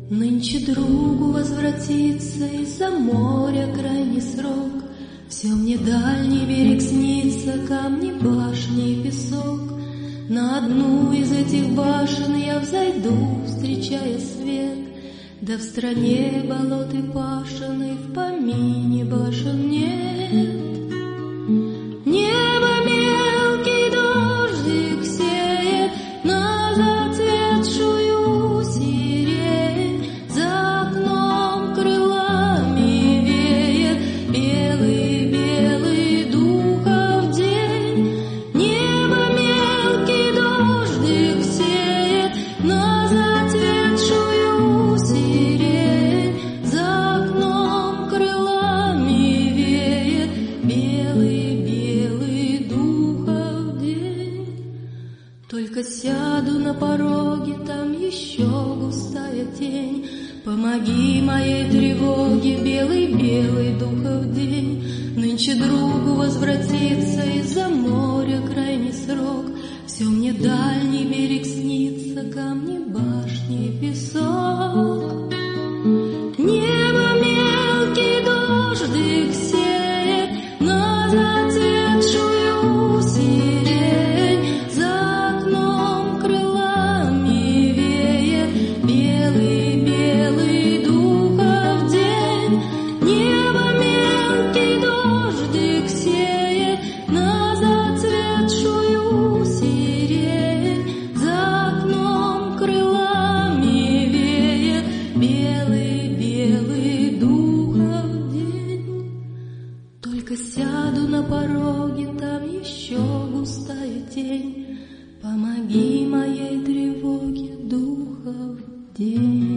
Нынче другу возвратиться из-за моря крайний срок. Все мне дальний берег снится, камни, башни и песок. На одну из этих башен я взойду, встречая свет. Да в стране болот и пашен, и в помине башен нет. Небо мелкий дождик сеет на зацветшую сирень. За окном крылами веет белый-белый духов день. Небо мелкий дождик сеет на зацветшую сирень. За окном крылами веет белый-белый духов день. Только сяду на пороге, там еще густая тень. Помоги моей тревоге, белый-белый духов день. Нынче другу возвратиться из-за моря крайний срок. Все мне дальний берег снится, камни, башни и песок. Небо мелкий дождик сеет на зацветшую сирень. За окном крылами веет белый-белый духов день. Небо мелкий дождик сеет на зацветшую сирень. За окном крылами веет белый-белый духов день. Только сяду на пороге, там еще густая тень. Помоги моей тревоге, духов день.